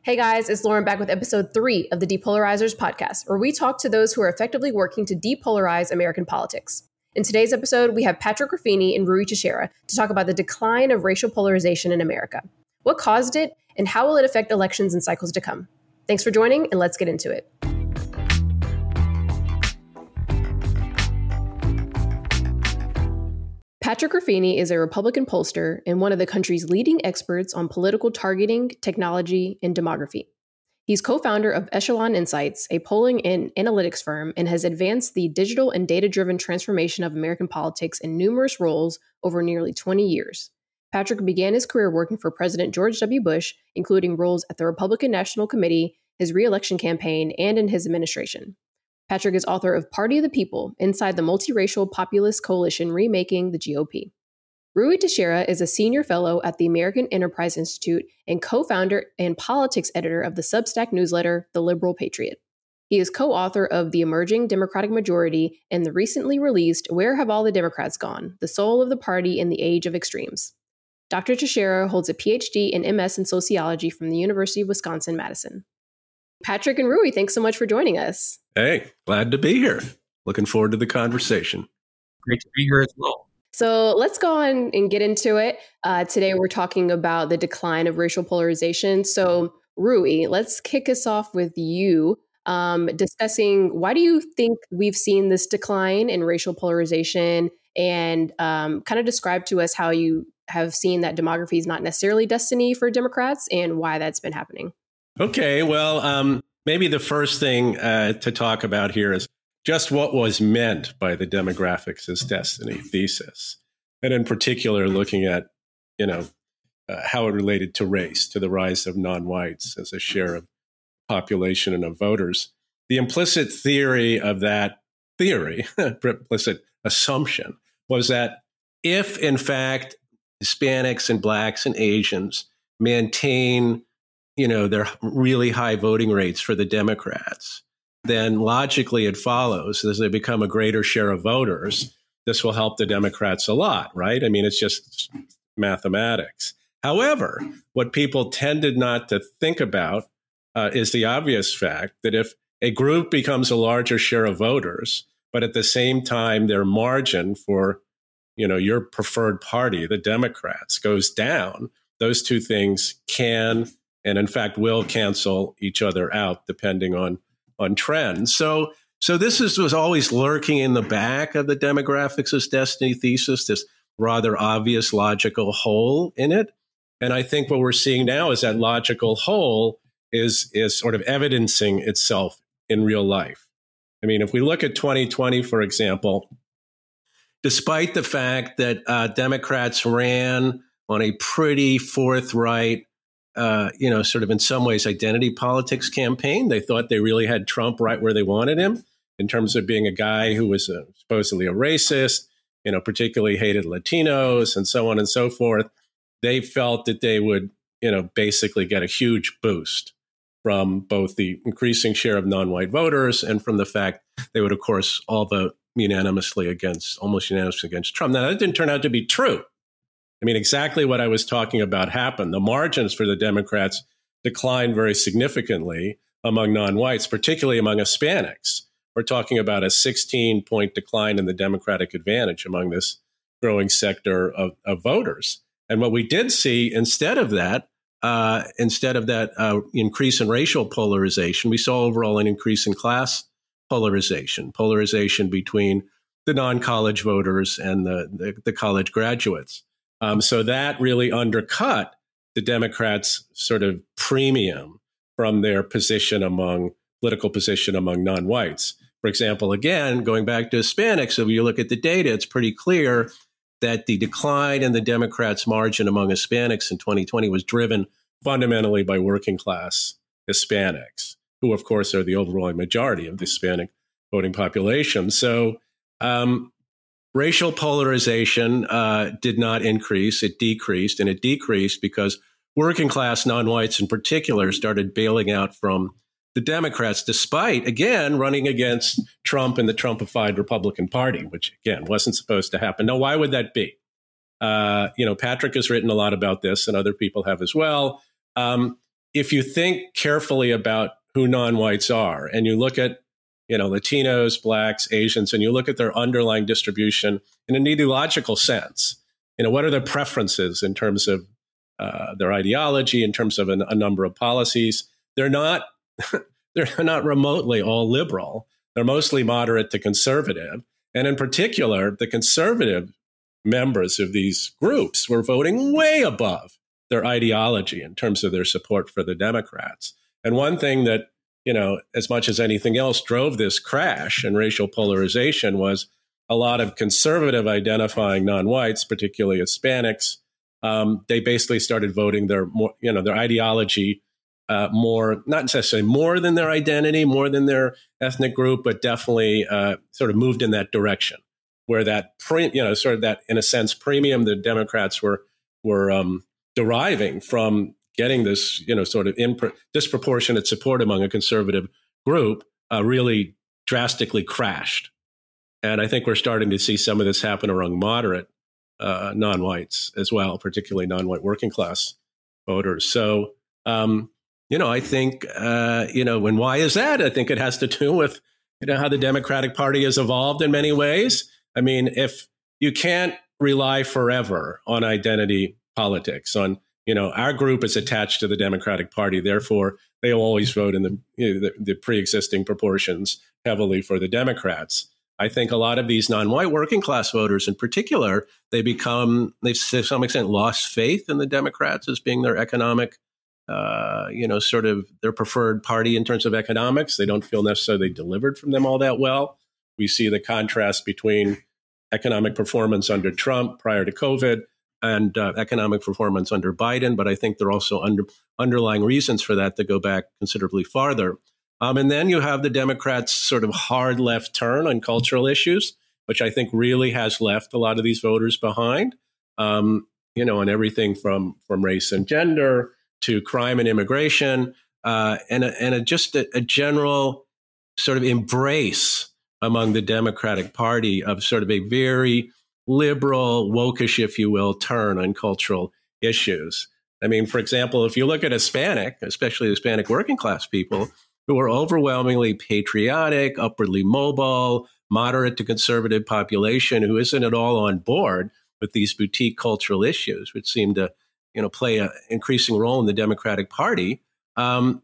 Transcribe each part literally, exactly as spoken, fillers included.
Hey guys, it's Lauren back with episode three of the Depolarizers podcast, where we talk to those who are effectively working to depolarize American politics. In today's episode, we have Patrick Ruffini and Ruy Teixeira to talk about the decline of racial polarization in America. What caused it, and how will it affect elections and cycles to come? Thanks for joining, and let's get into it. Patrick Ruffini is a Republican pollster and one of the country's leading experts on political targeting, technology, and demography. He's co-founder of Echelon Insights, a polling and analytics firm, and has advanced the digital and data-driven transformation of American politics in numerous roles over nearly twenty years. Patrick began his career working for President George W. Bush, including roles at the Republican National Committee, his re-election campaign, and in his administration. Patrick is author of Party of the People, Inside the Multiracial Populist Coalition Remaking the G O P. Ruy Teixeira is a senior fellow at the American Enterprise Institute and co-founder and politics editor of the Substack newsletter, The Liberal Patriot. He is co-author of The Emerging Democratic Majority and the recently released Where Have All the Democrats Gone? The Soul of the Party in the Age of Extremes. Doctor Teixeira holds a P H D and M S in sociology from the University of Wisconsin-Madison. Patrick and Ruy, thanks so much for joining us. Hey, glad to be here. Looking forward to the conversation. Great to be here as well. So let's go on and get into it. Uh, today, we're talking about the decline of racial polarization. So Ruy, let's kick us off with you um, discussing why do you think we've seen this decline in racial polarization, and um, kind of describe to us how you have seen that demography is not necessarily destiny for Democrats and why that's been happening. Okay, well, um, maybe the first thing uh, to talk about here is just what was meant by the demographics as destiny thesis. And in particular, looking at, you know, uh, how it related to race, to the rise of non-whites as a share of population and of voters. The implicit theory of that theory, implicit assumption, was that if, in fact, Hispanics and Blacks and Asians maintain you know, their really high voting rates for the Democrats, then logically it follows as they become a greater share of voters, this will help the Democrats a lot, right? I mean, it's just mathematics. However, what people tended not to think about uh, is the obvious fact that if a group becomes a larger share of voters, but at the same time their margin for, you know, your preferred party, the Democrats, goes down, those two things can and in fact will cancel each other out depending on on trends. So so this is, was always lurking in the back of the demographics as destiny thesis, this rather obvious logical hole in it. And I think what we're seeing now is that logical hole is is sort of evidencing itself in real life. I mean, if we look at twenty twenty, for example, despite the fact that uh, Democrats ran on a pretty forthright Uh, you know, sort of in some ways identity politics campaign. They thought they really had Trump right where they wanted him in terms of being a guy who was a, supposedly a racist, you know, particularly hated Latinos and so on and so forth. They felt that they would, you know, basically get a huge boost from both the increasing share of non-white voters and from the fact they would, of course, all vote unanimously against, almost unanimously against Trump. Now, that didn't turn out to be true. I mean, exactly what I was talking about happened. The margins for the Democrats declined very significantly among non-whites, particularly among Hispanics. We're talking about a sixteen-point decline in the Democratic advantage among this growing sector of, of voters. And what we did see instead of that, uh, instead of that uh, increase in racial polarization, we saw overall an increase in class polarization, polarization between the non-college voters and the, the, the college graduates. Um, so that really undercut the Democrats' sort of premium from their position among political position among non-whites. For example, again, going back to Hispanics, if you look at the data, it's pretty clear that the decline in the Democrats' margin among Hispanics in twenty twenty was driven fundamentally by working class Hispanics, who, of course, are the overwhelming majority of the Hispanic voting population. So, um, racial polarization uh, did not increase. It decreased, and it decreased because working class non-whites in particular started bailing out from the Democrats, despite, again, running against Trump and the Trumpified Republican Party, which, again, wasn't supposed to happen. Now, why would that be? Uh, you know, Patrick has written a lot about this, and other people have as well. Um, if you think carefully about who non-whites are, and you look at, you know, Latinos, Blacks, Asians, and you look at their underlying distribution in an ideological sense, you know, what are their preferences in terms of uh, their ideology, in terms of an, a number of policies? They're not, they're not remotely all liberal. They're mostly moderate to conservative. And in particular, the conservative members of these groups were voting way above their ideology in terms of their support for the Democrats. And one thing that, you know, as much as anything else drove this crash and racial polarization was a lot of conservative identifying non-whites, particularly Hispanics. Um, they basically started voting their, more, you know, their ideology uh, more, not necessarily more than their identity, more than their ethnic group, but definitely uh, sort of moved in that direction, where that, pre, you know, sort of that, in a sense, premium the Democrats were were um, deriving from getting this, you know, sort of imp- disproportionate support among a conservative group uh, really drastically crashed. And I think we're starting to see some of this happen among moderate uh, non-whites as well, particularly non-white working class voters. So, um, you know, I think, uh, you know, and why is that? I think it has to do with, you know, how the Democratic Party has evolved in many ways. I mean, if you can't rely forever on identity politics, on, you know, our group is attached to the Democratic Party, therefore they will always vote in the, you know, the, the pre-existing proportions heavily for the Democrats. I think a lot of these non-white working class voters in particular, they become, they've to some extent lost faith in the Democrats as being their economic, uh, you know, sort of their preferred party in terms of economics. They don't feel necessarily they delivered from them all that well. We see the contrast between economic performance under Trump prior to COVID and uh, economic performance under Biden. But I think there are also under, underlying reasons for that that go back considerably farther. Um, and then you have the Democrats' sort of hard left turn on cultural issues, which I think really has left a lot of these voters behind, um, you know, on everything from from race and gender to crime and immigration, uh, and, a, and a, just a, a general sort of embrace among the Democratic Party of sort of a very liberal, wokish, if you will, turn on cultural issues. I mean, for example, if you look at Hispanic, especially Hispanic working class people, who are overwhelmingly patriotic, upwardly mobile, moderate to conservative population who isn't at all on board with these boutique cultural issues, which seem to, you know, play an increasing role in the Democratic Party. Um,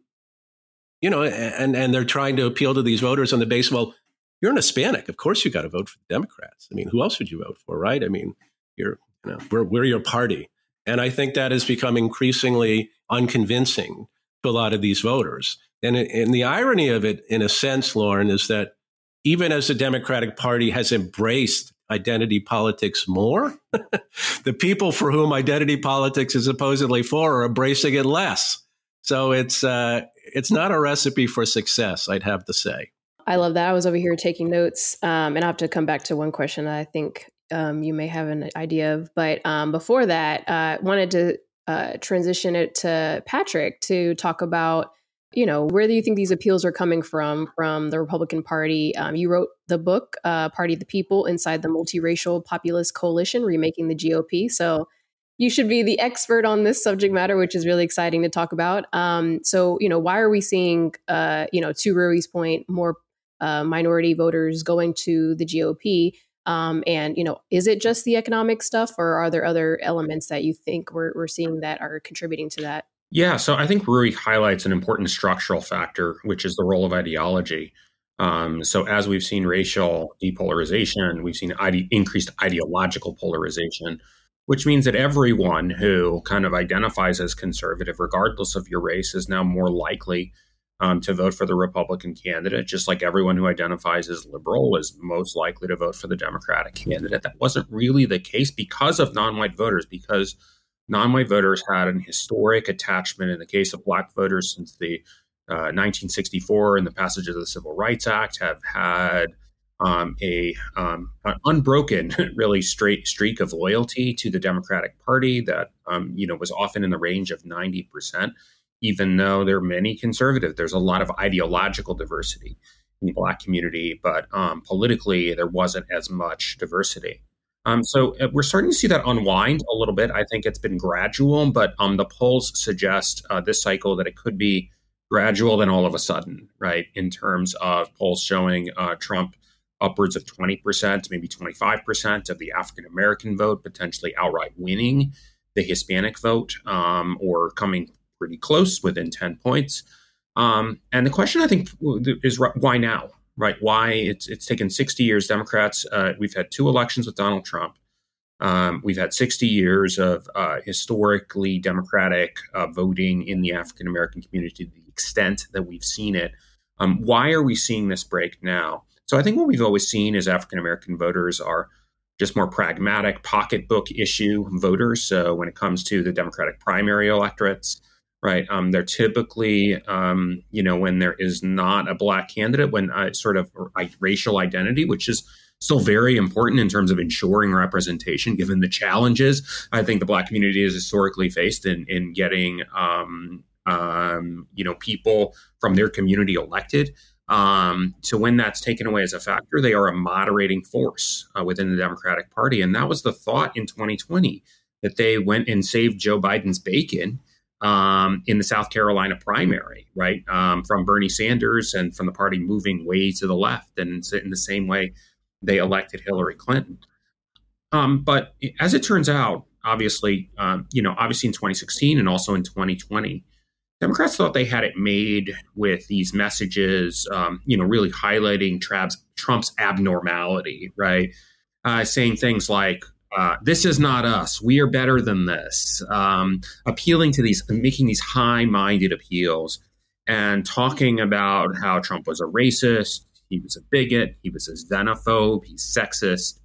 you know, and and they're trying to appeal to these voters on the basis, well, you're an Hispanic, of course you got to vote for the Democrats. I mean, who else would you vote for, right? I mean, you're, you know, we're we're your party, and I think that has become increasingly unconvincing to a lot of these voters. And, and the irony of it, in a sense, Lauren, is that even as the Democratic Party has embraced identity politics more, the people for whom identity politics is supposedly for are embracing it less. So it's uh, it's not a recipe for success, I'd have to say. I love that. I was over here taking notes, um, and I have to come back to one question that I think um, you may have an idea of. But um, before that, I uh, wanted to uh, transition it to Patrick to talk about, you know, where do you think these appeals are coming from, from the Republican Party? Um, you wrote the book, uh, Party of the People, Inside the Multiracial Populist Coalition, Remaking the G O P. So you should be the expert on this subject matter, which is really exciting to talk about. Um, so, you know, why are we seeing, uh, you know, to Rui's point, more uh, minority voters going to the G O P? Um, and, you know, is it just the economic stuff, or are there other elements that you think we're, we're seeing that are contributing to that? Yeah, so I think Rui highlights an important structural factor, which is the role of ideology. Um, so as we've seen racial depolarization, we've seen ide- increased ideological polarization, which means that everyone who kind of identifies as conservative, regardless of your race, is now more likely um, to vote for the Republican candidate, just like everyone who identifies as liberal is most likely to vote for the Democratic candidate. That wasn't really the case because of non-white voters, because non-white voters had an historic attachment, in the case of Black voters since the uh, nineteen sixty-four and the passage of the Civil Rights Act, have had um, a um, an unbroken, really straight streak of loyalty to the Democratic Party that um, you know was often in the range of ninety percent. Even though there are many conservative, there's a lot of ideological diversity in the Black community, but um, politically there wasn't as much diversity. Um, so uh, we're starting to see that unwind a little bit. I think it's been gradual, but um, the polls suggest uh, this cycle that it could be gradual then all of a sudden, right? In terms of polls showing uh, Trump upwards of twenty percent, maybe twenty-five percent of the African-American vote, potentially outright winning the Hispanic vote, um, or coming pretty close within ten points. Um, and the question, I think, is why now? Right? Why it's it's taken sixty years. Democrats, uh, we've had two elections with Donald Trump. Um, we've had sixty years of uh, historically Democratic uh, voting in the African American community to the extent that we've seen it. Um, why are we seeing this break now? So I think what we've always seen is African American voters are just more pragmatic, pocketbook issue voters. So when it comes to the Democratic primary electorates, right, um, they're typically, um, you know, when there is not a Black candidate, when uh, sort of like racial identity, which is still very important in terms of ensuring representation, given the challenges I think the Black community has historically faced in in getting, um, um, you know, people from their community elected. Um, so when that's taken away as a factor, they are a moderating force uh, within the Democratic Party. And that was the thought in twenty twenty, that they went and saved Joe Biden's bacon um, in the South Carolina primary, right? Um, from Bernie Sanders and from the party moving way to the left. And in the same way, they elected Hillary Clinton. Um, but as it turns out, obviously, um, you know, obviously in twenty sixteen and also in twenty twenty, Democrats thought they had it made with these messages, um, you know, really highlighting Trump's, Trump's abnormality, right? Uh, saying things like, uh, this is not us. We are better than this. Um, appealing to these, making these high-minded appeals and talking about how Trump was a racist, he was a bigot, he was a xenophobe, he's sexist.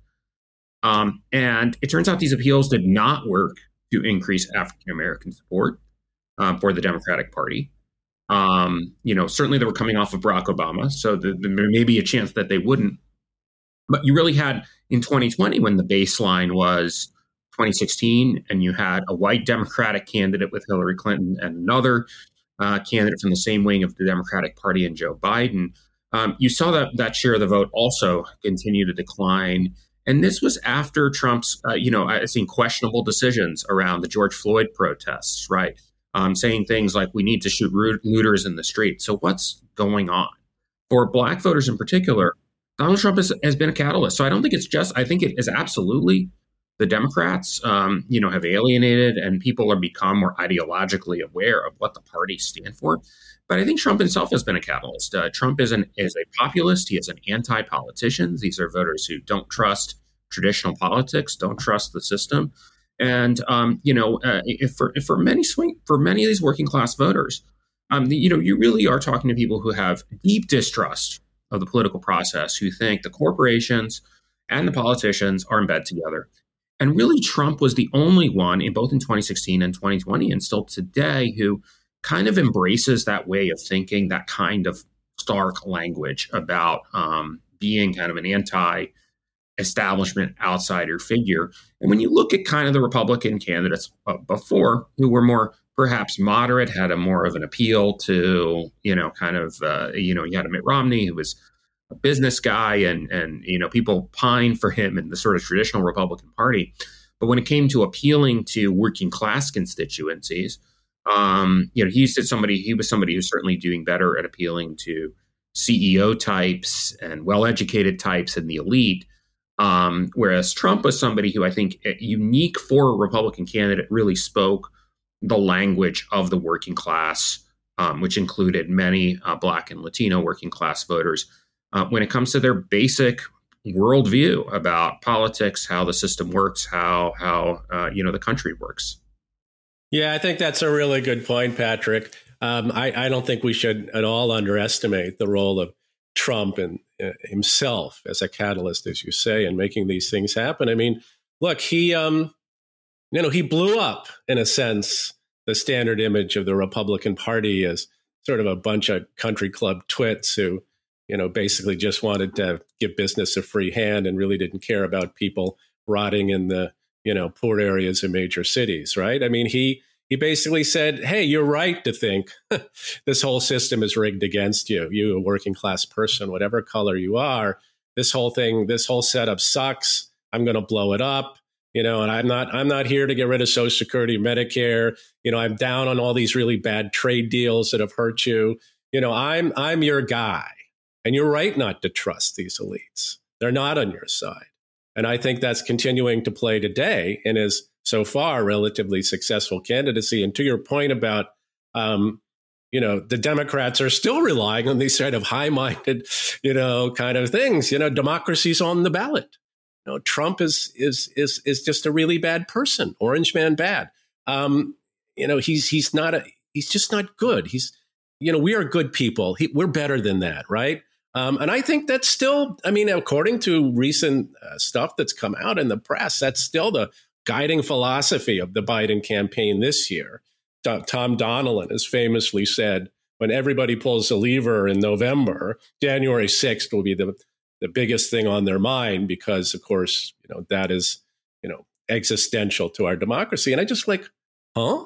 Um, and it turns out these appeals did not work to increase African-American support Um, for the Democratic Party. Um, you know, certainly they were coming off of Barack Obama, so the, the, there may be a chance that they wouldn't. But you really had in twenty twenty, when the baseline was twenty sixteen, and you had a white Democratic candidate with Hillary Clinton and another uh, candidate from the same wing of the Democratic Party and Joe Biden, um, you saw that that share of the vote also continue to decline. And this was after Trump's, uh, you know, I've seen questionable decisions around the George Floyd protests, right? Um, saying things like, we need to shoot looters in the street. So what's going on? For Black voters in particular, Donald Trump has, has been a catalyst. So I don't think it's just, I think it is absolutely the Democrats, um, you know, have alienated and people are become more ideologically aware of what the parties stand for. But I think Trump himself has been a catalyst. Uh, Trump is, an, is a populist. He is an anti-politician. These are voters who don't trust traditional politics, don't trust the system. And, um, you know, uh, if for, if for many swing for many of these working class voters, um, you know, you really are talking to people who have deep distrust of the political process, who think the corporations and the politicians are in bed together. And really, Trump was the only one in both in twenty sixteen and twenty twenty and still today who kind of embraces that way of thinking, that kind of stark language about um, being kind of an anti establishment outsider figure. And when you look at kind of the Republican candidates before, who were more perhaps moderate, had a more of an appeal to, you know, kind of, uh, you know, you had a Mitt Romney who was a business guy and, and, you know, people pine for him in the sort of traditional Republican Party. But when it came to appealing to working class constituencies, um, you know, he said somebody, he was somebody who's certainly doing better at appealing to C E O types and well-educated types and the elite. Um, whereas Trump was somebody who I think unique for a Republican candidate really spoke the language of the working class, um, which included many uh, Black and Latino working class voters uh, when it comes to their basic worldview about politics, how the system works, how how uh, you know the country works. Yeah, I think that's a really good point, Patrick. Um, I, I don't think we should at all underestimate the role of Trump and uh, himself as a catalyst, as you say, in making these things happen. I mean, look, he, um, you know, he blew up, in a sense, the standard image of the Republican Party as sort of a bunch of country club twits who, you know, basically just wanted to give business a free hand and really didn't care about people rotting in the, you know, poor areas of major cities, right? I mean, he He basically said, hey, you're right to think this whole system is rigged against you. You, a working class person, whatever color you are, this whole thing, this whole setup sucks. I'm going to blow it up. You know, and I'm not I'm not here to get rid of Social Security, Medicare. You know, I'm down on all these really bad trade deals that have hurt you. You know, I'm I'm your guy. And you're right not to trust these elites. They're not on your side. And I think that's continuing to play today in his so far relatively successful candidacy. And to your point about, um, you know, the Democrats are still relying on these sort of high-minded, you know, kind of things. You know, democracy's on the ballot. You know, Trump is is is is just a really bad person. Orange man bad. Um, you know, he's he's not a he's just not good. He's you know, we are good people. He, we're better than that, right? Um, and I think that's still, I mean, according to recent uh, stuff that's come out in the press, that's still the guiding philosophy of the Biden campaign this year. Tom Donilon has famously said, when everybody pulls a lever in November, January sixth will be the the biggest thing on their mind because, of course, you know, that is, you know, existential to our democracy. And I just like, huh?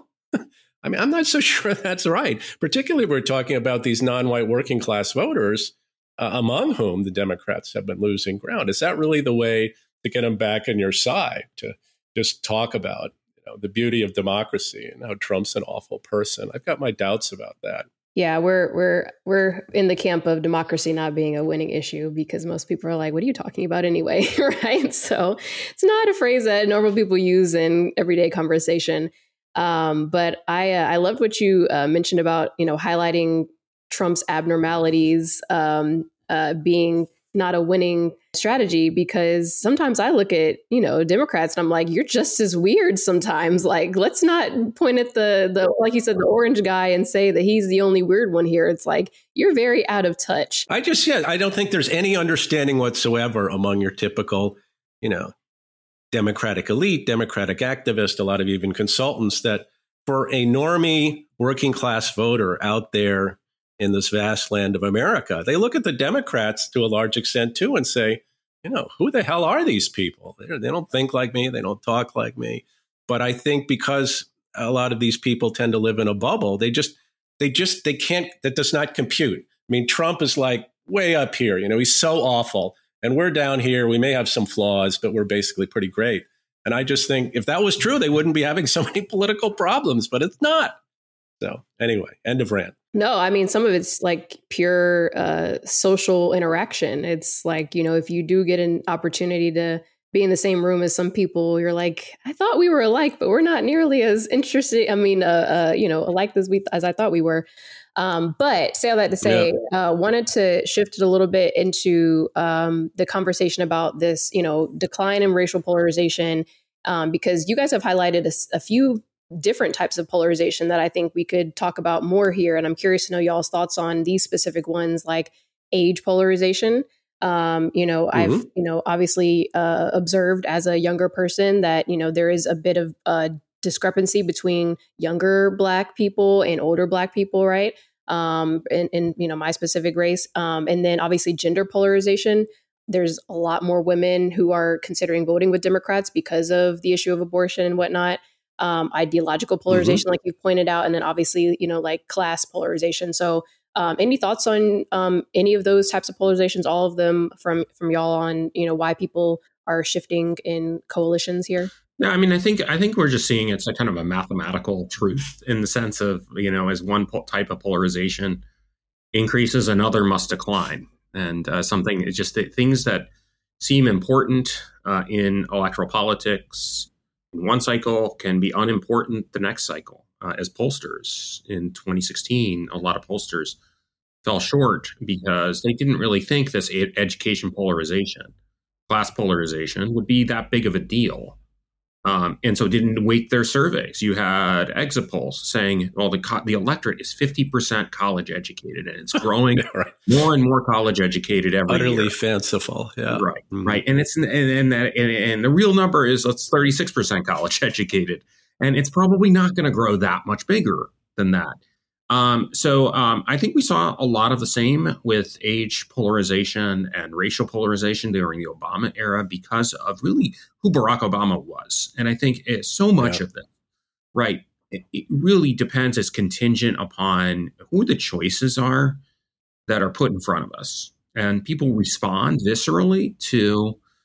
I mean, I'm not so sure that's right. Particularly if we're talking about these non-white working class voters, uh, among whom the Democrats have been losing ground. Is that really the way to get them back on your side, to just talk about, you know, the beauty of democracy and how Trump's an awful person? I've got my doubts about that. Yeah, we're we're we're in the camp of democracy not being a winning issue because most people are like, what are you talking about anyway? Right. So it's not a phrase that normal people use in everyday conversation. Um, but I uh, I loved what you uh, mentioned about, you know, highlighting Trump's abnormalities um, uh, being not a winning strategy, because sometimes I look at, you know, Democrats and I'm like, you're just as weird sometimes. Like, let's not point at the, the like you said, the orange guy and say that he's the only weird one here. It's like, you're very out of touch. I just, yeah, I don't think there's any understanding whatsoever among your typical, you know, Democratic elite, Democratic activist, a lot of even consultants, that for a normie working class voter out there in this vast land of America, they look at the Democrats to a large extent too and say, you know, who the hell are these people? They they don't think like me. They don't talk like me. But I think because a lot of these people tend to live in a bubble, they just, they just, they can't, that does not compute. I mean, Trump is like way up here, you know, he's so awful. And we're down here. We may have some flaws, but we're basically pretty great. And I just think if that was true, they wouldn't be having so many political problems, but it's not. So anyway, end of rant. No, I mean, some of it's like pure uh, social interaction. It's like, you know, if you do get an opportunity to be in the same room as some people, you're like, I thought we were alike, but we're not nearly as interested. I mean, uh, uh, you know, alike as we as I thought we were. Um, but say all that to say, yeah. uh, wanted to shift it a little bit into um, the conversation about this, you know, decline in racial polarization, um, because you guys have highlighted a, a few different types of polarization that I think we could talk about more here. And I'm curious to know y'all's thoughts on these specific ones, like age polarization. Um, you know, mm-hmm. I've, you know, obviously uh, observed as a younger person that, you know, there is a bit of a discrepancy between younger Black people and older Black people, right? Um, in, in, you know, my specific race. Um, and then obviously gender polarization. There's a lot more women who are considering voting with Democrats because of the issue of abortion and whatnot. Um, ideological polarization, mm-hmm. like you pointed out, and then obviously, you know, like class polarization. So um, any thoughts on um, any of those types of polarizations, all of them from from y'all on, you know, why people are shifting in coalitions here? Yeah, I mean, I think I think we're just seeing it's a kind of a mathematical truth in the sense of, you know, as one po- type of polarization increases, another must decline. And uh, something is just that things that seem important uh, in electoral politics in one cycle can be unimportant the next cycle. Uh, as pollsters in twenty sixteen, a lot of pollsters fell short because they didn't really think this ed- education polarization, class polarization would be that big of a deal. Um, and so didn't weight their surveys. You had exit polls saying, well, the co- the electorate is fifty percent college educated, and it's growing yeah, right. more and more college educated every Utterly year. Utterly fanciful. Yeah. Right. Mm-hmm. Right. And it's and, and that and, and the real number is let's thirty-six percent college educated. And it's probably not going to grow that much bigger than that. Um, so um, I think we saw a lot of the same with age polarization and racial polarization during the Obama era because of really who Barack Obama was. And I think it, so much yeah. of it, right, it, it really depends, it's contingent upon who the choices are that are put in front of us. And people respond viscerally to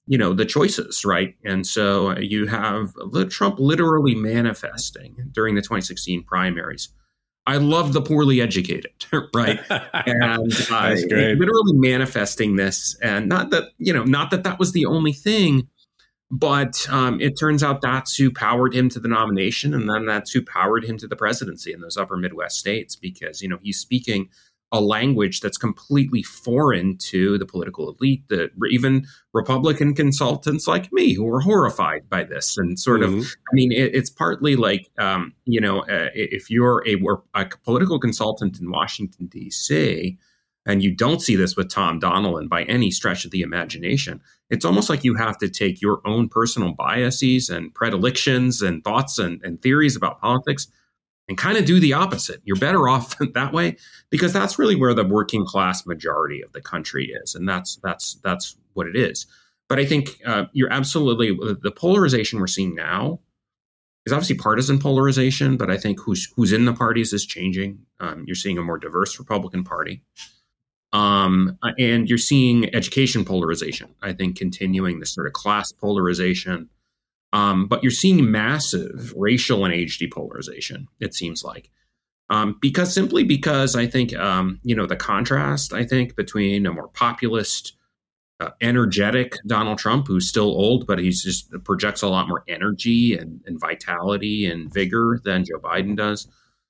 you know, the choices, right? And so you have Trump literally manifesting during the twenty sixteen primaries. I love the poorly educated, right? And uh, literally manifesting this, and not that, you know, not that that was the only thing, but um, it turns out that's who powered him to the nomination, and then that's who powered him to the presidency in those upper Midwest states, because, you know, he's speaking a language that's completely foreign to the political elite, that even Republican consultants like me who are horrified by this. And sort mm-hmm. of, I mean, it, it's partly like, um, you know, uh, if you're a, a political consultant in Washington, D C, and you don't see this with Tom Donilon by any stretch of the imagination, it's almost like you have to take your own personal biases and predilections and thoughts and, and theories about politics and kind of do the opposite. You're better off that way, because that's really where the working class majority of the country is. And that's that's that's what it is. But I think uh, you're absolutely, the polarization we're seeing now is obviously partisan polarization, but I think who's who's in the parties is changing. Um, you're seeing a more diverse Republican Party. Um, and you're seeing education polarization, I think, continuing this sort of class polarization. Um, but you're seeing massive racial and age depolarization, it seems like, um, because simply because I think, um, you know, the contrast, I think, between a more populist, uh, energetic Donald Trump, who's still old, but he's just projects a lot more energy and, and vitality and vigor than Joe Biden does.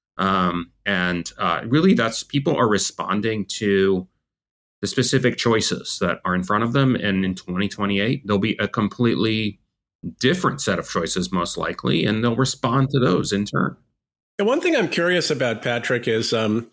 Um, and uh, really, that's people are responding to the specific choices that are in front of them. And in twenty twenty-eight, there'll be a completely different set of choices, most likely, and they'll respond to those in turn. And one thing I'm curious about, Patrick, is um,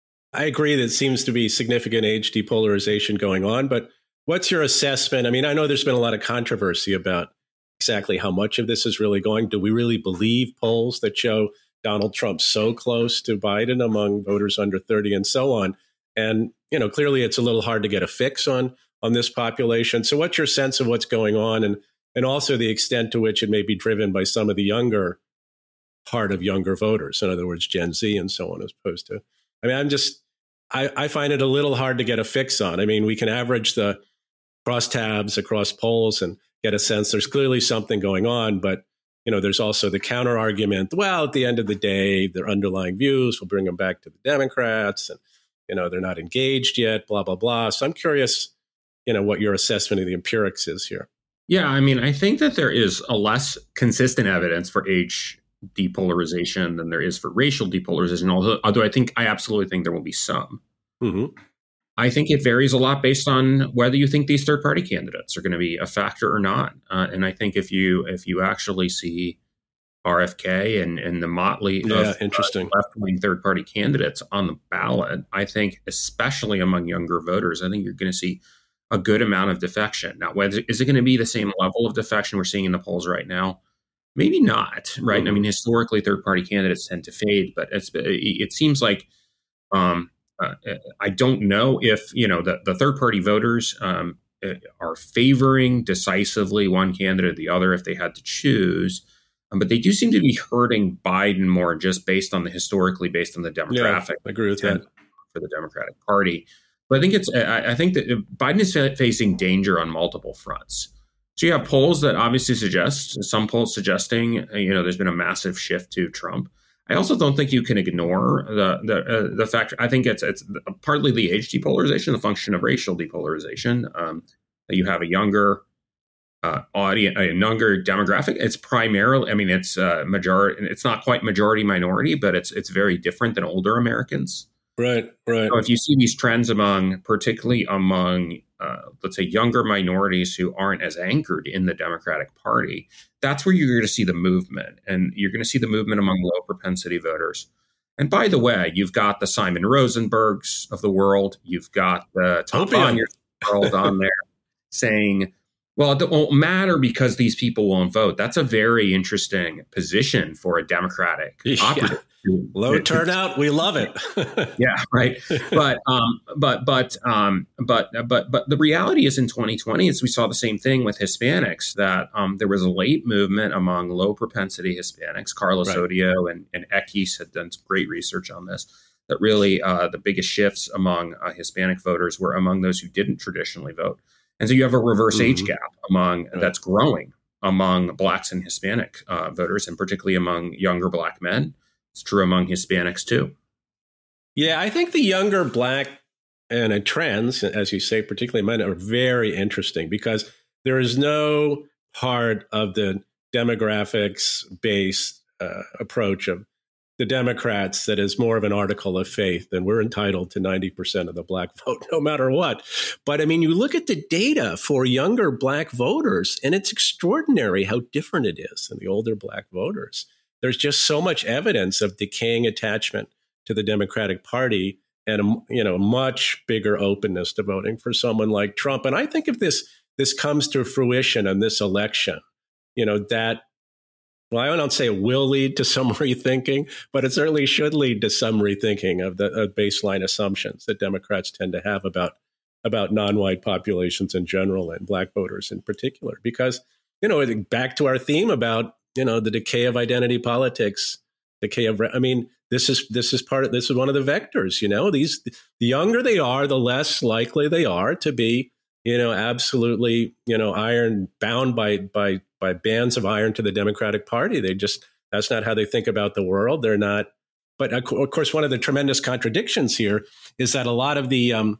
I agree that it seems to be significant age depolarization going on, but what's your assessment? I mean, I know there's been a lot of controversy about exactly how much of this is really going. Do we really believe polls that show Donald Trump so close to Biden among voters under thirty and so on? And, you know, clearly it's a little hard to get a fix on on this population. So what's your sense of what's going on? And And also the extent to which it may be driven by some of the younger part of younger voters, in other words, Gen Z and so on, as opposed to, I mean, I'm just, I, I find it a little hard to get a fix on. I mean, we can average the crosstabs across polls and get a sense there's clearly something going on, but, you know, there's also the counter argument. Well, at the end of the day, their underlying views will bring them back to the Democrats, and, you know, they're not engaged yet, blah, blah, blah. So I'm curious, you know, what your assessment of the empirics is here. Yeah, I mean, I think that there is a less consistent evidence for age depolarization than there is for racial depolarization, although, although I think I absolutely think there will be some. Mm-hmm. I think it varies a lot based on whether you think these third-party candidates are going to be a factor or not. Uh, and I think if you if you actually see R F K and, and the motley yeah, of interesting. Uh, left-wing third-party candidates on the ballot, I think, especially among younger voters, I think you're going to see a good amount of defection. Now, whether is it going to be the same level of defection we're seeing in the polls right now? Maybe not, right? Mm-hmm. I mean, historically, third-party candidates tend to fade, but it's, it seems like um, uh, I don't know if, you know, the, the third-party voters um, are favoring decisively one candidate or the other if they had to choose, um, but they do seem to be hurting Biden more just based on the historically based on the demographic. Yeah, I agree with that. For the Democratic Party. But I think it's. I think that Biden is facing danger on multiple fronts. So you have polls that obviously suggest, some polls suggesting, you know, there's been a massive shift to Trump. I also don't think you can ignore the the uh, the fact. I think it's it's partly the age depolarization, the function of racial depolarization. Um, that you have a younger uh, audience, a younger demographic. It's primarily, I mean, it's uh, majority. It's not quite majority minority, but it's it's very different than older Americans. Right, right. So if you see these trends among, particularly among, uh, let's say, younger minorities who aren't as anchored in the Democratic Party, that's where you're going to see the movement. And you're going to see the movement among low propensity voters. And by the way, you've got the Simon Rosenbergs of the world. You've got the Tom Bonniers of the world on there saying, well, it won't matter because these people won't vote. That's a very interesting position for a Democratic operative. Yeah. Low turnout, we love it. Yeah, right. But um, but but um, but but but the reality is, in twenty twenty, is we saw the same thing with Hispanics. That um, there was a late movement among low propensity Hispanics. Carlos right. Odio and and Ekis had done some great research on this. That really uh, the biggest shifts among uh, Hispanic voters were among those who didn't traditionally vote. And so you have a reverse Mhm. age gap among Right. that's growing among Blacks and Hispanic uh, voters, and particularly among younger Black men. It's true among Hispanics too. Yeah, I think the younger Black and uh, trends, as you say, particularly men, are very interesting because there is no part of the demographics-based uh, approach of the Democrats that is more of an article of faith than we're entitled to ninety percent of the Black vote, no matter what. But I mean, you look at the data for younger Black voters, and it's extraordinary how different it is than the older Black voters. There's just so much evidence of decaying attachment to the Democratic Party and a, you know, much bigger openness to voting for someone like Trump. And I think if this this comes to fruition in this election, you know, that, well, I don't say it will lead to some rethinking, but it certainly should lead to some rethinking of the uh, baseline assumptions that Democrats tend to have about about non-white populations in general and Black voters in particular. Because, you know, back to our theme about, you know, the decay of identity politics, decay of, I mean, this is this is part of this is one of the vectors. You know, these the younger they are, the less likely they are to be, you know, absolutely, you know, iron bound by by by bands of iron to the Democratic Party. They just, that's not how they think about the world. They're not. But of course, one of the tremendous contradictions here is that a lot of the um,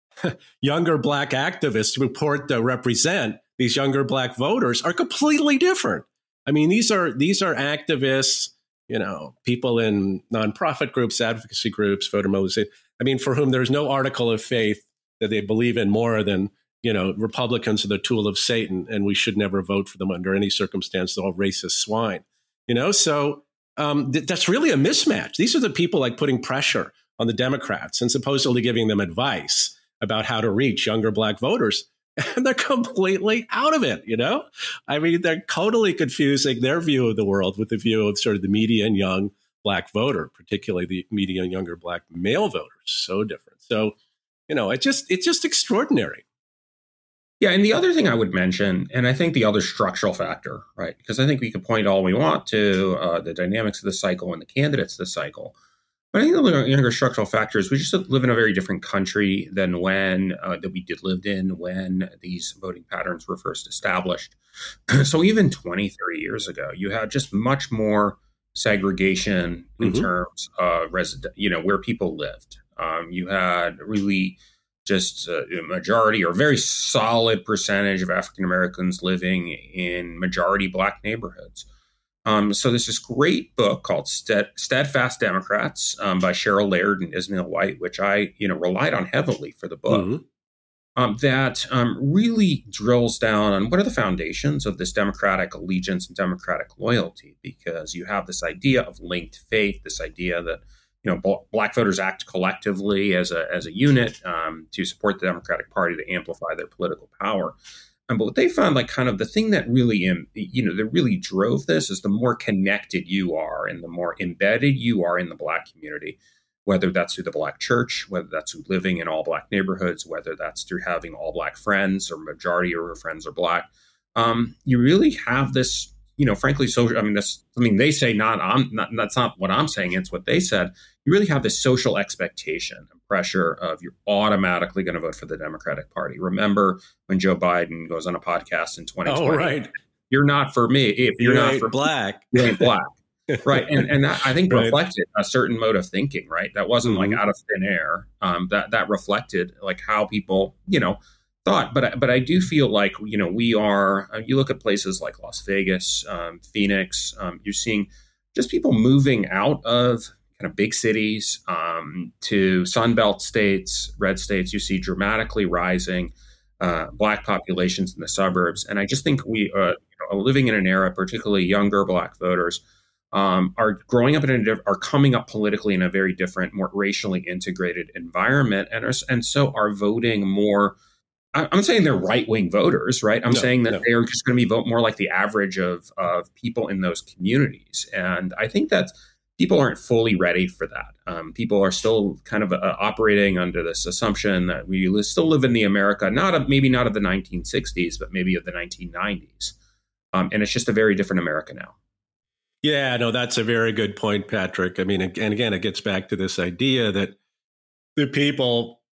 younger Black activists who purport to represent these younger Black voters are completely different. I mean, these are these are activists, you know, people in nonprofit groups, advocacy groups, voter mobilization. I mean, for whom there's no article of faith that they believe in more than, you know, Republicans are the tool of Satan and we should never vote for them under any circumstance. They're all racist swine, you know. So um, th- that's really a mismatch. These are the people like putting pressure on the Democrats and supposedly giving them advice about how to reach younger Black voters. And they're completely out of it, you know? I mean, they're totally confusing their view of the world with the view of sort of the median young Black voter, particularly the median younger Black male voters. So different. So, you know, it just it's just extraordinary. Yeah, and the other thing I would mention, and I think the other structural factor, right, because I think we could point all we want to uh, the dynamics of the cycle and the candidates of the cycle. But I think the younger structural factor is we just live in a very different country than when uh, that we did lived in when these voting patterns were first established. So even twenty, thirty years ago, you had just much more segregation in mm-hmm. terms of resident, you know, where people lived. Um, you had really just a majority or very solid percentage of African Americans living in majority Black neighborhoods. Um, so there's this great book called Stead, Steadfast Democrats um, by Cheryl Laird and Ismail White, which I, you know, relied on heavily for the book, mm-hmm. um, that um, really drills down on what are the foundations of this democratic allegiance and democratic loyalty, because you have this idea of linked faith, this idea that, you know, b- Black voters act collectively as a as a unit um, to support the Democratic Party to amplify their political power. Um, but what they found, like kind of the thing that really, um, you know, that really drove this is the more connected you are and the more embedded you are in the Black community, whether that's through the Black church, whether that's through living in all Black neighborhoods, whether that's through having all Black friends or majority of your friends are Black. Um, you really have this, you know, frankly, social. I mean, that's something they say. Not I'm not. That's not what I'm saying. It's what they said. You really have this social expectation and pressure of you're automatically going to vote for the Democratic Party. Remember when Joe Biden goes on a podcast in twenty twenty? Oh, right. You're not for me. If you're you not ain't for Black, me, you ain't Black. Right. And and that, I think, right. reflected a certain mode of thinking, right? That wasn't mm-hmm. like out of thin air. Um, that that reflected like how people, you know, thought. But but I do feel like, you know, we are, uh, you look at places like Las Vegas, um, Phoenix, um, you're seeing just people moving out of kind of big cities um, to Sunbelt states, red states. You see dramatically rising uh, Black populations in the suburbs. And I just think we uh, you know, are living in an era, particularly younger Black voters, um, are growing up in a, are coming up politically in a very different, more racially integrated environment. And, are, and so are voting more. I'm saying they're right-wing voters, right? I'm no, saying that no. they are just going to be vote more like the average of, of people in those communities. And I think that people aren't fully ready for that. Um, people are still kind of uh, operating under this assumption that we still live in the America, not of, maybe not of the nineteen sixties, but maybe of the nineteen nineties. Um, and it's just a very different America now. Yeah, no, that's a very good point, Patrick. I mean, and again, it gets back to this idea that the people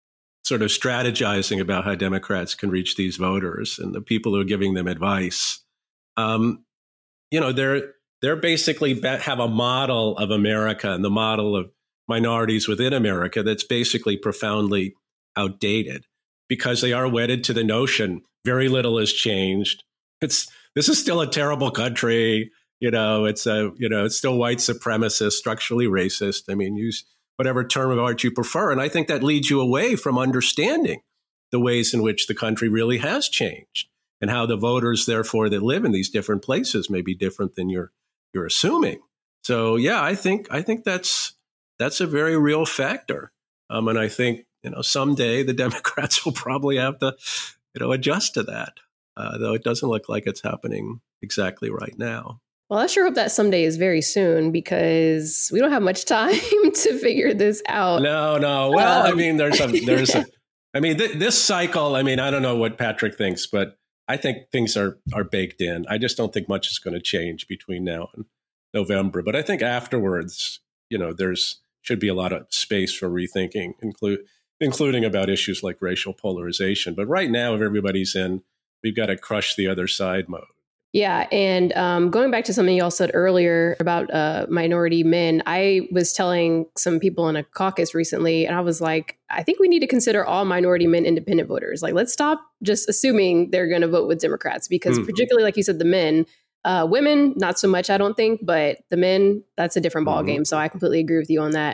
sort of strategizing about how Democrats can reach these voters and the people who are giving them advice, um, you know, they're they're basically have a model of America and the model of minorities within America that's basically profoundly outdated because they are wedded to the notion very little has changed. It's this is still a terrible country. You know, it's a you know it's still white supremacist, structurally racist. I mean, use whatever term of art you prefer, and I think that leads you away from understanding the ways in which the country really has changed and how the voters, therefore, that live in these different places may be different than you're you're assuming. So, yeah, I think I think that's that's a very real factor, um, and I think you know someday the Democrats will probably have to you know adjust to that, uh, though it doesn't look like it's happening exactly right now. Well, I sure hope that someday is very soon because we don't have much time to figure this out. No, no. Well, um, I mean, there's a, there's a, I mean, th- this cycle, I mean, I don't know what Patrick thinks, but I think things are, are baked in. I just don't think much is going to change between now and November. But I think afterwards, you know, there's should be a lot of space for rethinking, include, including about issues like racial polarization. But right now, if everybody's in, we've got to crush the other side mode. Yeah. And um, going back to something you all said earlier about uh, minority men, I was telling some people in a caucus recently, and I was like, I think we need to consider all minority men independent voters. Like, let's stop just assuming they're going to vote with Democrats, because mm-hmm. particularly, like you said, the men, uh, women, not so much, I don't think, but the men, that's a different ballgame. Mm-hmm. So I completely agree with you on that.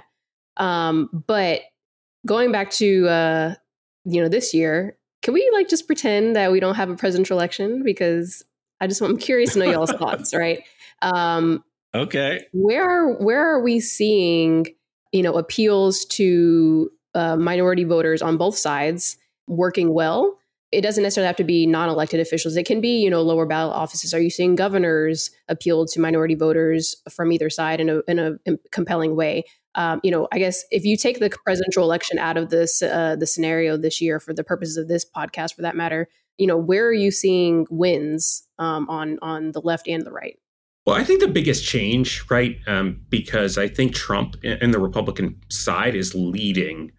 Um, but going back to, uh, you know, this year, can we like just pretend that we don't have a presidential election? Because I just I'm curious to know y'all's thoughts, right? Um, okay. Where where are we seeing, you know, appeals to uh, minority voters on both sides working well? It doesn't necessarily have to be non-elected officials. It can be, you know, lower ballot offices. Are you seeing governors appeal to minority voters from either side in a in a compelling way? Um, you know, I guess if you take the presidential election out of this uh, the scenario this year for the purposes of this podcast, for that matter, you know, where are you seeing wins um, on on the left and the right? Well, I think the biggest change, right, um, because I think Trump and the Republican side is leading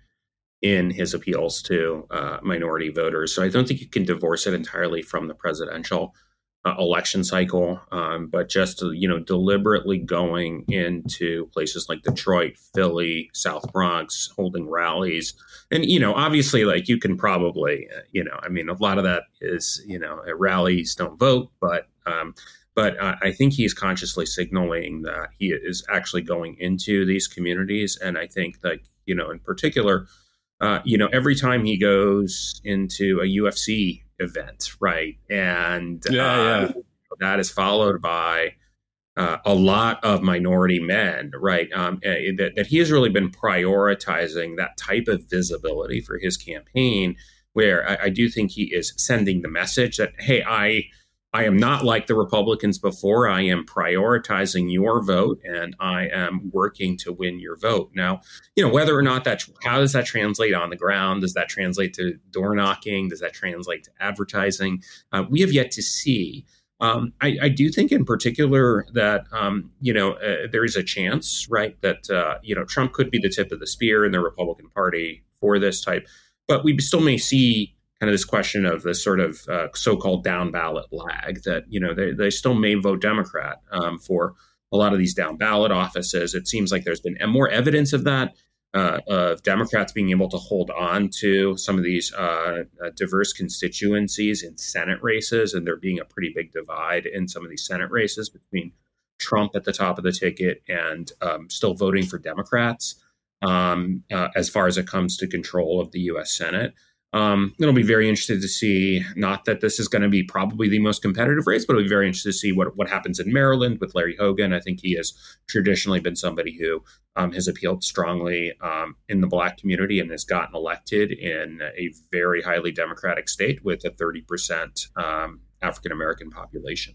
in his appeals to uh, minority voters. So I don't think you can divorce it entirely from the presidential uh, election cycle, um, but just, you know, deliberately going into places like Detroit, Philly, South Bronx, holding rallies. And, you know, obviously, like you can probably, uh, you know, I mean, a lot of that is, you know, rallies don't vote, but um, but uh, I think he's consciously signaling that he is actually going into these communities. And I think that, you know, in particular, uh, you know, every time he goes into a U F C event, right, and yeah, uh, yeah. that is followed by Uh, a lot of minority men, right, um, uh, that, that he has really been prioritizing that type of visibility for his campaign, where I, I do think he is sending the message that, hey, I I am not like the Republicans before. I am prioritizing your vote, and I am working to win your vote. Now, you know, whether or not that, how does that translate on the ground? Does that translate to door knocking? Does that translate to advertising? Uh, we have yet to see. Um, I, I do think in particular that, um, you know, uh, there is a chance, right, that, uh, you know, Trump could be the tip of the spear in the Republican Party for this type. But we still may see kind of this question of this sort of uh, so-called down ballot lag that, you know, they, they still may vote Democrat um, for a lot of these down ballot offices. It seems like there's been more evidence of that. Uh, of Democrats being able to hold on to some of these uh, uh, diverse constituencies in Senate races, and there being a pretty big divide in some of these Senate races between Trump at the top of the ticket and um, still voting for Democrats um, uh, as far as it comes to control of the U S Senate. Um, it'll be very interested to see, not that this is going to be probably the most competitive race, but it'll be very interested to see what, what happens in Maryland with Larry Hogan. I think he has traditionally been somebody who um, has appealed strongly um, in the Black community and has gotten elected in a very highly Democratic state with a thirty percent um, African-American population.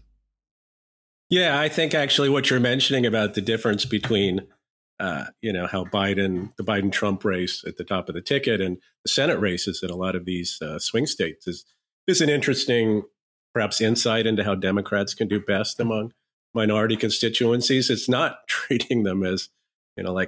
Yeah, I think actually what you're mentioning about the difference between Uh, you know, how Biden, the Biden-Trump race at the top of the ticket and the Senate races in a lot of these uh, swing states is, is an interesting, perhaps, insight into how Democrats can do best among minority constituencies. It's not treating them as, you know, like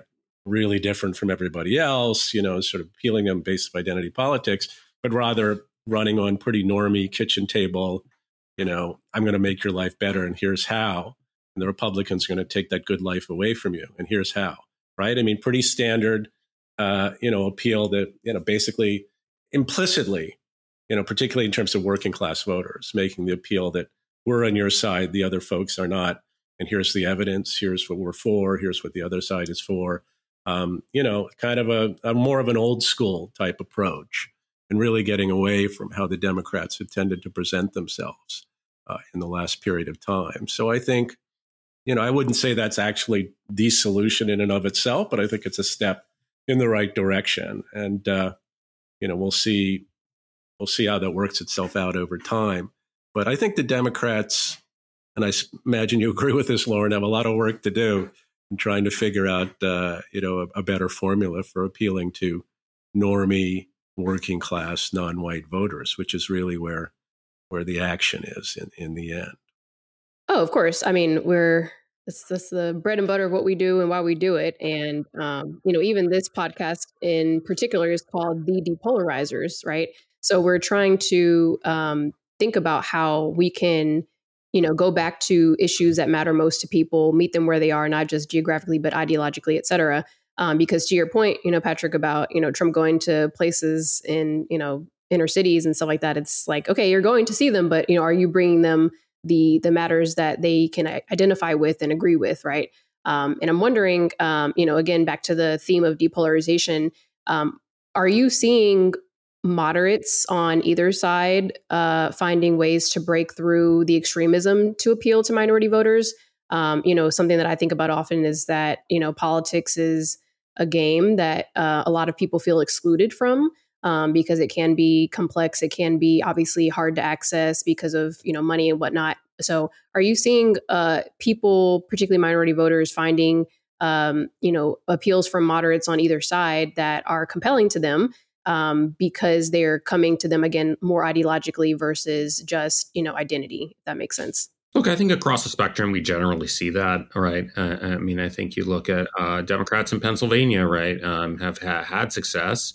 really different from everybody else, you know, sort of appealing them based on identity politics, but rather running on pretty normie kitchen table, you know, I'm going to make your life better and here's how. And the Republicans are going to take that good life away from you and here's how, right? I mean, pretty standard, uh, you know, appeal that, you know, basically implicitly, you know, particularly in terms of working class voters, making the appeal that we're on your side, the other folks are not. And here's the evidence. Here's what we're for. Here's what the other side is for. Um, you know, kind of a, a more of an old school type approach and really getting away from how the Democrats have tended to present themselves uh, in the last period of time. So I think, you know, I wouldn't say that's actually the solution in and of itself, but I think it's a step in the right direction. And, uh, you know, we'll see, we'll see how that works itself out over time. But I think the Democrats, and I imagine you agree with this, Lauren, have a lot of work to do in trying to figure out, uh, you know, a, a better formula for appealing to normie, working class, non-white voters, which is really where where the action is in, in the end. Oh, of course. I mean, we're it's that's the bread and butter of what we do and why we do it. And um, you know, even this podcast in particular is called The Depolarizers, right? So we're trying to um, think about how we can, you know, go back to issues that matter most to people, meet them where they are, not just geographically, but ideologically, et cetera. Um, because to your point, you know, Patrick, about, you know, Trump going to places in, you know, inner cities and stuff like that. It's like, okay, you're going to see them, but, you know, are you bringing them the the matters that they can identify with and agree with, right? Um, and I'm wondering, um, you know, again, back to the theme of depolarization, um, are you seeing moderates on either side uh, finding ways to break through the extremism to appeal to minority voters? Um, you know, something that I think about often is that, you know, politics is a game that uh, a lot of people feel excluded from um, because it can be complex. It can be obviously hard to access because of, you know, money and whatnot. So are you seeing uh, people, particularly minority voters, finding, um, you know, appeals from moderates on either side that are compelling to them? Um, because they're coming to them, again, more ideologically versus just, you know, identity, if that makes sense. Look, I think across the spectrum, we generally see that, right? Uh, I mean, I think you look at uh, Democrats in Pennsylvania, right, um, have ha- had success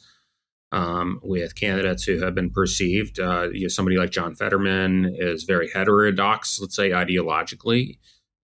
um, with candidates who have been perceived. Uh, you know, somebody like John Fetterman is very heterodox, let's say, ideologically.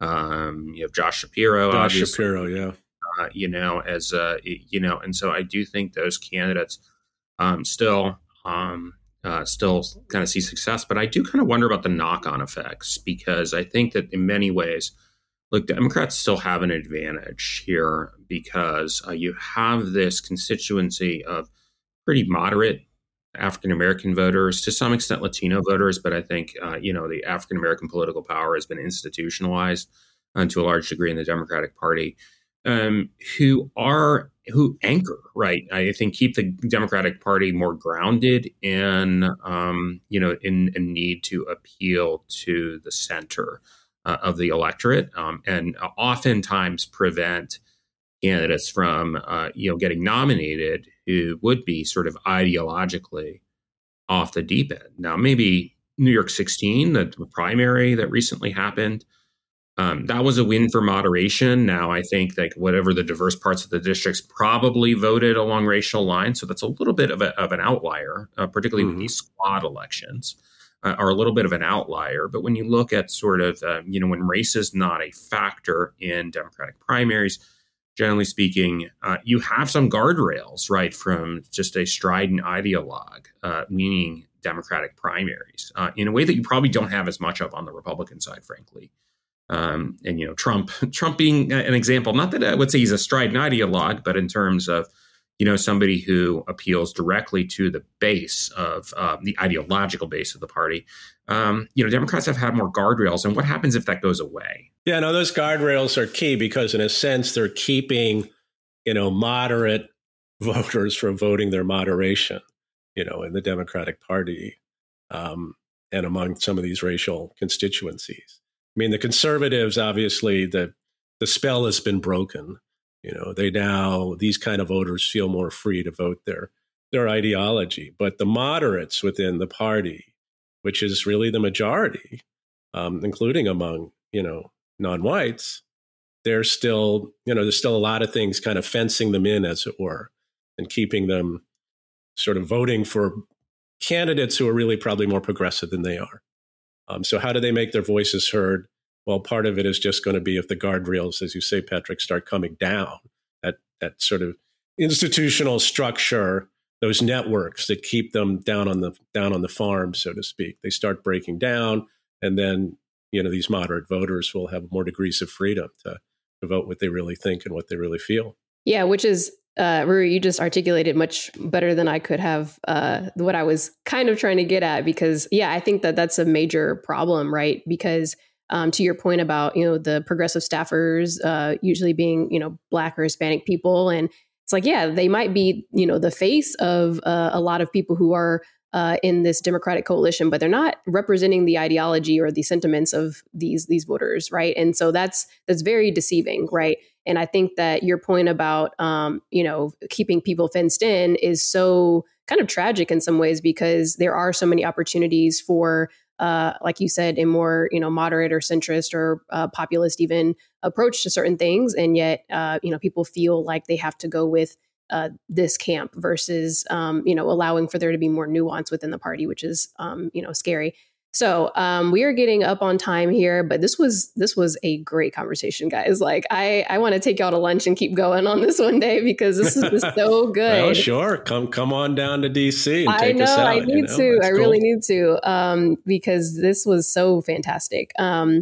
Um, you have Josh Shapiro. Josh Shapiro, yeah. Uh, you know, as, uh, you know, and so I do think those candidates Um, still, um, uh, still kind of see success, but I do kind of wonder about the knock-on effects because I think that in many ways, look, Democrats still have an advantage here because uh, you have this constituency of pretty moderate African American voters, to some extent Latino voters, but I think uh, you know the African American political power has been institutionalized uh, to a large degree in the Democratic Party. Um, who are who anchor, right? I think keep the Democratic Party more grounded in, um, you know, in a need to appeal to the center uh, of the electorate, um, and oftentimes prevent candidates from, uh, you know, getting nominated who would be sort of ideologically off the deep end. Now, maybe New York sixteen, the primary that recently happened. Um, that was a win for moderation. Now, I think like whatever the diverse parts of the districts probably voted along racial lines. So that's a little bit of, a, of an outlier, uh, particularly mm-hmm. with these squad elections uh, are a little bit of an outlier. But when you look at sort of, uh, you know, when race is not a factor in Democratic primaries, generally speaking, uh, you have some guardrails, right, from just a strident ideologue uh, leaning Democratic primaries uh, in a way that you probably don't have as much of on the Republican side, frankly. Um, and, you know, Trump, Trump being an example, not that I would say he's a strident ideologue, but in terms of, you know, somebody who appeals directly to the base of uh, the ideological base of the party. Um, you know, Democrats have had more guardrails. And what happens if that goes away? Yeah, no, those guardrails are key because in a sense, they're keeping, you know, moderate voters from voting their moderation, you know, in the Democratic Party um, and among some of these racial constituencies. I mean, the conservatives, obviously, the the spell has been broken. You know, they now, these kind of voters feel more free to vote their their ideology. But the moderates within the party, which is really the majority, um, including among, you know, non-whites, they're still, you know, there's still a lot of things kind of fencing them in, as it were, and keeping them sort of voting for candidates who are really probably more progressive than they are. Um, so how do they make their voices heard? Well, part of it is just going to be if the guardrails, as you say, Patrick, start coming down, that that sort of institutional structure, those networks that keep them down on the down on the farm, so to speak, they start breaking down, and then, you know, these moderate voters will have more degrees of freedom to, to vote what they really think and what they really feel. Yeah, which is, uh, Ruri, you just articulated much better than I could have uh, what I was kind of trying to get at, because, yeah, I think that that's a major problem, right? Because um, to your point about, you know, the progressive staffers uh, usually being, you know, Black or Hispanic people. And it's like, yeah, they might be, you know, the face of uh, a lot of people who are uh, in this Democratic coalition, but they're not representing the ideology or the sentiments of these these voters, right? And so that's that's very deceiving, right? And I think that your point about, um, you know, keeping people fenced in is so kind of tragic in some ways, because there are so many opportunities for, uh, like you said, a more, you know, moderate or centrist or uh, populist even approach to certain things. And yet, uh, you know, people feel like they have to go with uh, this camp versus, um, you know, allowing for there to be more nuance within the party, which is, um, you know, scary. So um, we are getting up on time here, but this was this was a great conversation, guys. Like I, I want to take y'all to lunch and keep going on this one day, because this is just so good. Well, sure. Come come on down to D C and take I know, us out. I need you know? to. That's I cool. really need to, um, because this was so fantastic. Um,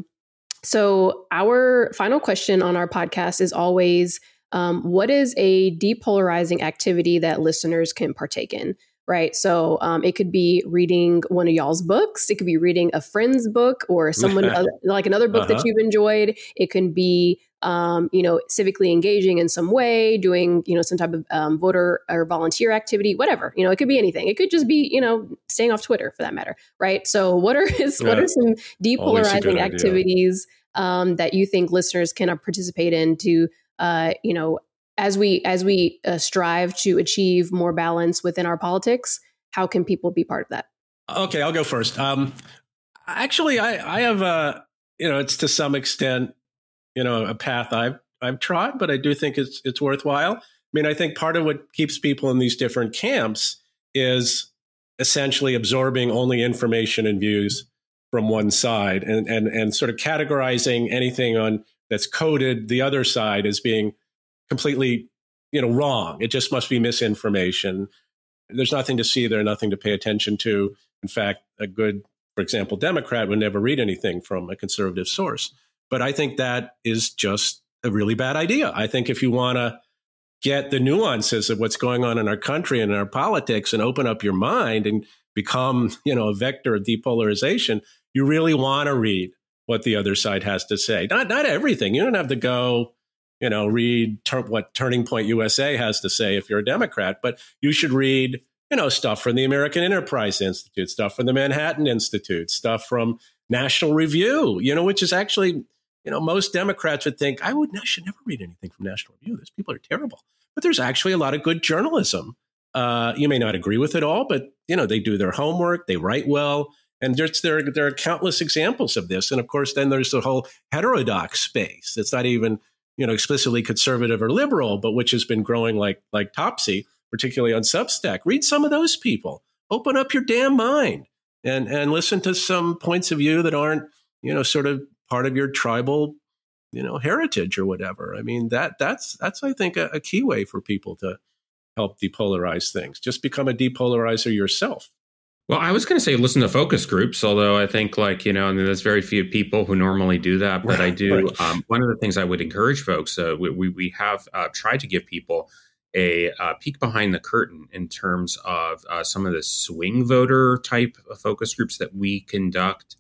so our final question on our podcast is always, um, what is a depolarizing activity that listeners can partake in? Right. So um, it could be reading one of y'all's books. It could be reading a friend's book or someone other, like another book uh-huh. that you've enjoyed. It can be, um, you know, civically engaging in some way, doing, you know, some type of um, voter or volunteer activity, whatever. You know, it could be anything. It could just be, you know, staying off Twitter for that matter. Right. So what are his, yeah. what are some depolarizing activities um, that you think listeners can participate in to, uh, you know, As we as we uh, strive to achieve more balance within our politics, how can people be part of that? Okay, I'll go first. Um, actually, I, I have a, you know, it's to some extent, you know, a path I've I've trod, but I do think it's it's worthwhile. I mean, I think part of what keeps people in these different camps is essentially absorbing only information and views from one side, and and and sort of categorizing anything on that's coded the other side as being completely, you know, wrong. It just must be misinformation. There's nothing to see there, nothing to pay attention to. In fact, a good, for example, Democrat would never read anything from a conservative source. But I think that is just a really bad idea. I think if you want to get the nuances of what's going on in our country and in our politics and open up your mind and become, you know, a vector of depolarization, you really want to read what the other side has to say. Not not everything. You don't have to go, you know, read ter- what Turning Point U S A has to say if you're a Democrat, but you should read, you know, stuff from the American Enterprise Institute, stuff from the Manhattan Institute, stuff from National Review, you know, which is actually, you know, most Democrats would think, I would, I should never read anything from National Review. Those people are terrible. But there's actually a lot of good journalism. Uh, you may not agree with it all, but, you know, they do their homework, they write well. And there's, there, there are countless examples of this. And of course, then there's the whole heterodox space. It's not even, you know, explicitly conservative or liberal, but which has been growing like like Topsy, particularly on Substack. Read some of those people. Open up your damn mind and and listen to some points of view that aren't, you know, sort of part of your tribal, you know, heritage or whatever. I mean, that that's that's I think a, a key way for people to help depolarize things. Just become a depolarizer yourself. Well, I was going to say listen to focus groups, although I think like, you know, I mean, there's very few people who normally do that. But I do. Right. Um, one of the things I would encourage folks, uh, we, we, we have uh, tried to give people a uh, peek behind the curtain in terms of uh, some of the swing voter type of focus groups that we conduct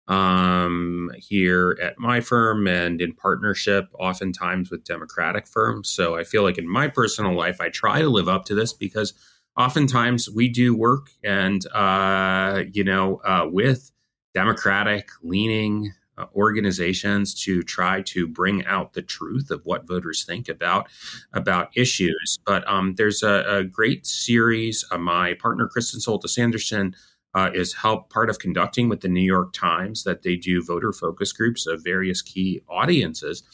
um, here at my firm and in partnership oftentimes with Democratic firms. So I feel like in my personal life, I try to live up to this because oftentimes we do work and, uh, you know, uh, with Democratic leaning uh, organizations to try to bring out the truth of what voters think about about issues. But um, there's a, a great series. Uh, my partner, Kristen Soltis Anderson, uh, is help part of conducting with the New York Times that they do voter focus groups of various key audiences.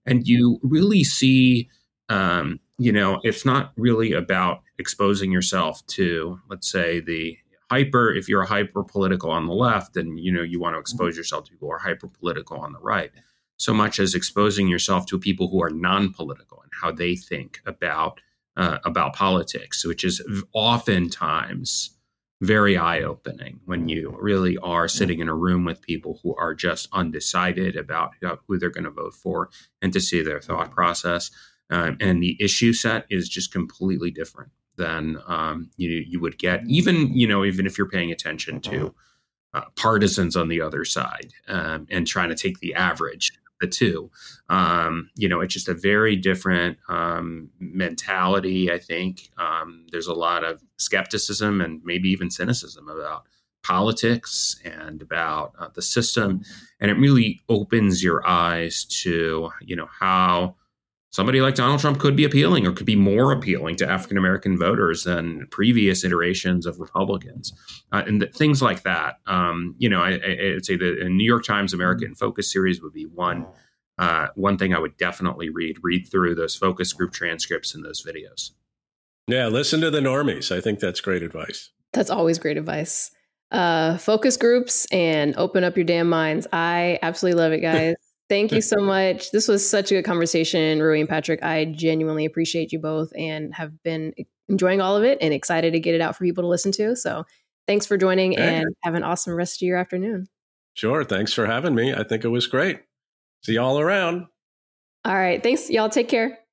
And you really see, um, you know, it's not really about exposing yourself to, let's say, the hyper, if you're a hyper political on the left, then, you know, you want to expose yourself to people who are hyper political on the right, so much as exposing yourself to people who are non-political and how they think about uh, about politics, which is oftentimes very eye-opening when you really are sitting in a room with people who are just undecided about who they're going to vote for, and to see their thought process. Um, and the issue set is just completely different than um, you you would get, even you know even if you're paying attention to uh, partisans on the other side, um, and trying to take the average of the two. Um, you know, it's just a very different um, mentality. I think um, there's a lot of skepticism and maybe even cynicism about politics and about uh, the system, and it really opens your eyes to you know how somebody like Donald Trump could be appealing, or could be more appealing to African American voters than previous iterations of Republicans, uh, and th- things like that. Um, you know, I, I, I'd say the New York Times American Focus series would be one uh, one thing I would definitely read. Read through those focus group transcripts and those videos. Yeah, listen to the normies. I think that's great advice. That's always great advice. Uh, focus groups and open up your damn minds. I absolutely love it, guys. Thank you so much. This was such a good conversation, Rui and Patrick. I genuinely appreciate you both and have been enjoying all of it and excited to get it out for people to listen to. So thanks for joining, hey. and have an awesome rest of your afternoon. Sure. Thanks for having me. I think it was great. See you all around. All right. Thanks. Y'all take care.